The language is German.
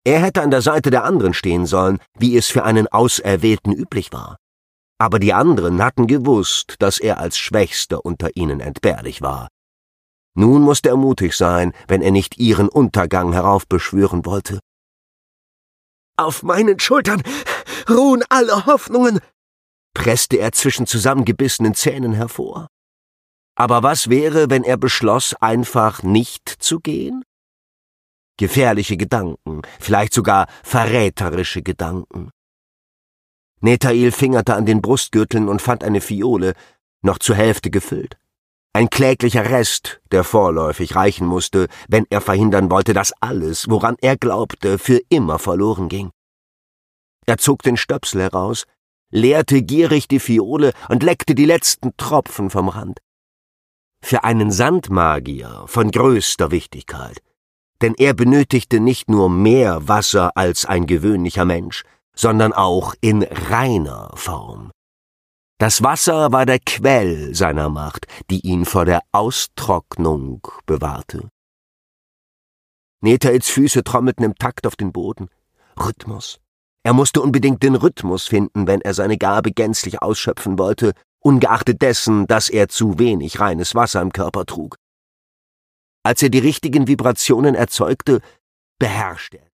Er hätte an der Seite der anderen stehen sollen, wie es für einen Auserwählten üblich war. Aber die anderen hatten gewusst, dass er als Schwächster unter ihnen entbehrlich war. Nun musste er mutig sein, wenn er nicht ihren Untergang heraufbeschwören wollte. »Auf meinen Schultern ruhen alle Hoffnungen«, presste er zwischen zusammengebissenen Zähnen hervor. Aber was wäre, wenn er beschloss, einfach nicht zu gehen? Gefährliche Gedanken, vielleicht sogar verräterische Gedanken. Nethael fingerte an den Brustgürteln und fand eine Fiole, noch zur Hälfte gefüllt. Ein kläglicher Rest, der vorläufig reichen musste, wenn er verhindern wollte, dass alles, woran er glaubte, für immer verloren ging. Er zog den Stöpsel heraus, leerte gierig die Fiole und leckte die letzten Tropfen vom Rand. Für einen Sandmagier von größter Wichtigkeit, denn er benötigte nicht nur mehr Wasser als ein gewöhnlicher Mensch, sondern auch in reiner Form. Das Wasser war der Quell seiner Macht, die ihn vor der Austrocknung bewahrte. Nethaels Füße trommelten im Takt auf den Boden. Rhythmus. Er musste unbedingt den Rhythmus finden, wenn er seine Gabe gänzlich ausschöpfen wollte, ungeachtet dessen, dass er zu wenig reines Wasser im Körper trug. Als er die richtigen Vibrationen erzeugte, beherrschte er